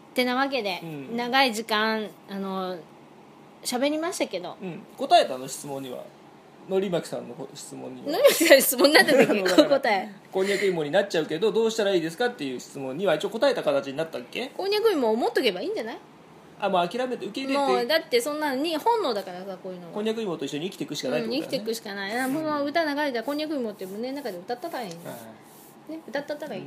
てなわけで、長い時間喋りましたけど、 答えたの質問には、のりまきさんの質問には、 のりまきさんの質問なんだったっけ答え、 こんにゃく芋になっちゃうけどどうしたらいいですかっていう質問には一応答えた形になったっけ。 こんにゃく芋を持っとけばいいんじゃない。 もう諦めて受け入れて、 もうだってそんなに本能だからさ、こういうのこんにゃく芋と一緒に生きていくしかないってことだよね、 生きていくしかない。この歌流れたらこんにゃく芋って胸の中で歌ったらいいの、ね、歌ったらいい、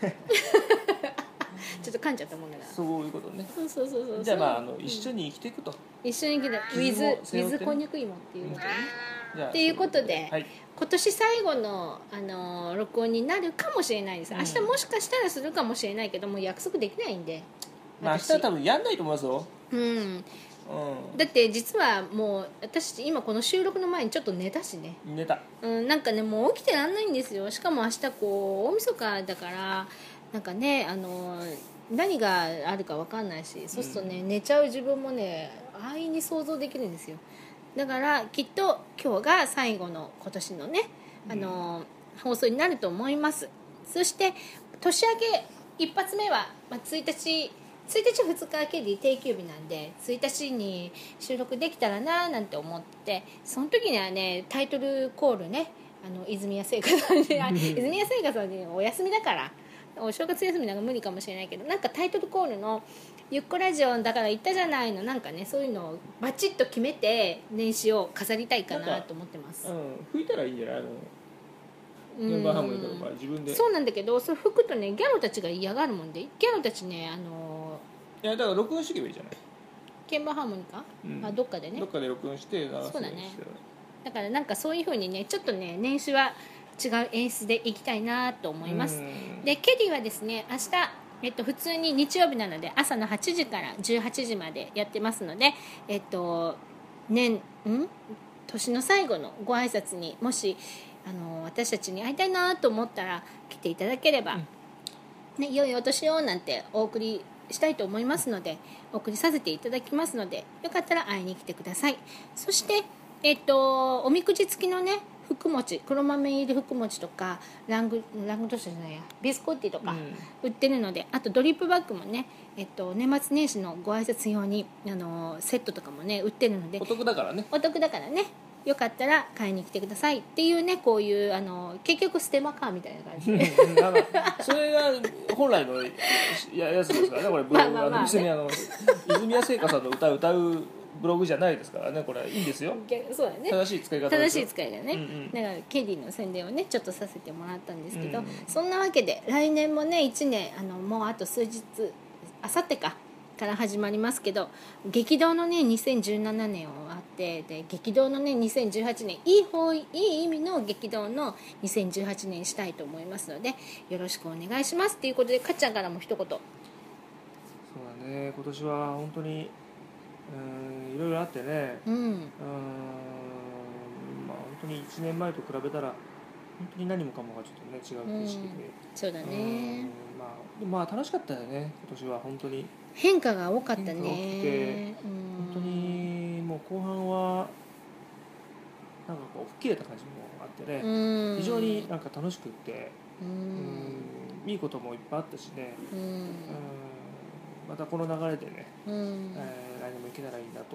ちょっと噛んじゃったもんだから。 そういうことね。 そうじゃあ一緒に生きていくと、 一緒に生きてウィズこんにゃく芋っていうことね、っていうことで、 はい、 今年最後の、録音になるかもしれないです。明日もしかしたらするかもしれないけども約束できないんで、 明日は多分やんないと思いますよ。だって実はもう私今この収録の前にちょっと寝たしね。 寝た。 なんかね、もう起きてらんないんですよ。しかも明日こう大晦日だからなんかね、何があるか分かんないし、そうするとね、寝ちゃう自分もね安易に想像できるんですよ。だからきっと今日が最後の今年のね、放送になると思います。そして年明け一発目は、1日2日ケリー定休日なんで1日に収録できたらななんて思って、その時にはねタイトルコールね、泉谷製菓さんで泉谷製菓さんでお休みだからお正月休みなんか無理かもしれないけど、なんかタイトルコールのゆっこラジオだから言ったじゃないの、なんかねそういうのをバチッと決めて年始を飾りたいかなと思ってます。 吹いたらいいんじゃないの、メンバーハーモニカとか自分で。 そうなんだけど、それ吹くとねギャロたちが嫌がるもんで、ギャロたちねいやだから録音していけばいいじゃない。 鍵盤ハーモニカ、どっかでね、 どっかで録音して流すようにして。 そうだね。だからなんかそういう風にね、ちょっとね年始は違う演出でいきたいなと思います。でケリーはですね、明日、普通に日曜日なので朝の8時から18時までやってますので、年の最後のご挨拶にもし私たちに会いたいなと思ったら来ていただければ、良いお年をなんてお送りしたいと思いますので、お送りさせていただきますので、よかったら会いに来てください。そしておみくじ付きのね福餅、黒豆入り福餅とかラングドシャじゃないやビスコッティとか売ってるので、あとドリップバッグもね、年末年始のご挨拶用にセットとかもね売ってるのでお得だからね、 よかったら買いに来てくださいっていうね、こういう結局ステマカーみたいな感じでそれが本来のやつですからね、これ別に泉谷製菓さんの歌うブログじゃないですからね、これいいんですよ。 そうだね、 正しい使い方ですよ。 正しい使いだね、だからケリーの宣伝をねちょっとさせてもらったんですけど、そんなわけで来年もね1年もうあと数日、あさってから始まりますけど、激動のね2017年をあって、で激動のね2018年、いい意味の激動の2018年したいと思いますのでよろしくお願いしますということで、かっちゃんからも一言。そうだね、今年は本当にいろいろあってね、本当に1年前と比べたら本当に何もかもがちょっとね違う景色で、 そうだね、 楽しかったよね今年は。本当に変化が多かったね。 変化が大きくて、本当にもう後半はなんかこう吹っ切れた感じもあってね、非常になんか楽しくって、いいこともいっぱいあったしね、またこの流れでね、来年もいけたらいいなと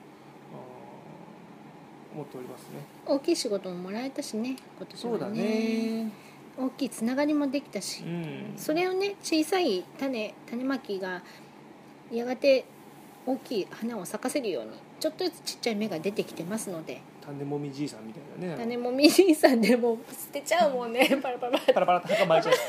思っておりますね。 大きい仕事ももらえたしね今年はね。 そうだね、 大きいつながりもできたし、それをね小さい種まきがやがて大きい花を咲かせるようにちょっとずつちっちゃい芽が出てきてますので、 種もみじいさんみたいなね、 種もみじいさんでも捨てちゃうもんねパラパラパラパラと墓巻いちゃう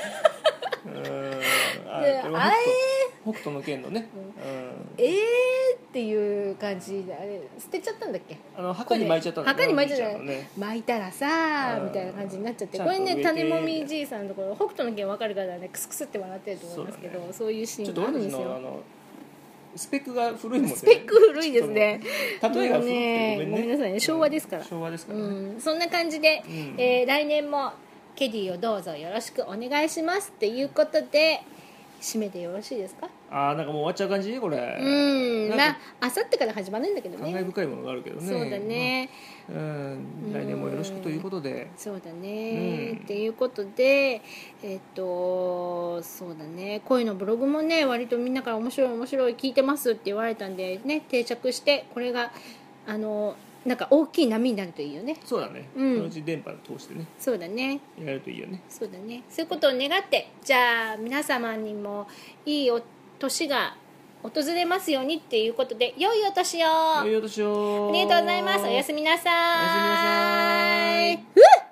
北斗の拳のね、 っていう感じで、あれ捨てちゃったんだっけ、 墓に巻いちゃったんだ墓に巻いちゃったね、 巻いたらさみたいな感じになっちゃって、これね種もみじいさんのところ北斗の拳分かる方はねクスクスって笑ってると思いますけど、そういうシーンがあるんですよ。 スペックが古いもんね。 スペック古いですね。 例えが古くてごめんなさいね、昭和ですから。 昭和ですからね。 そんな感じで、来年もケディをどうぞよろしくお願いしますっていうことで締めてよろしいですか？ なんかもう終わっちゃう感じこれ。 まああさってから始まるんだけどね。 感慨深いものがあるけどね。 そうだね、 来年もよろしくということで。 そうだね、っていうことでそうだね、恋のブログもね割とみんなから面白い聞いてますって言われたんでね、定着してこれがなんか大きい波になるといいよね。 そうだね、そのうち電波を通してね、 そうだね、 やれるといいよね。 そうだね、そういうことを願って、じゃあ皆様にもいいお年が訪れますようにっていうことで、良いお年を。 良いお年を。 ありがとうございます。おやすみなさい。 おやすみなさい。 うっ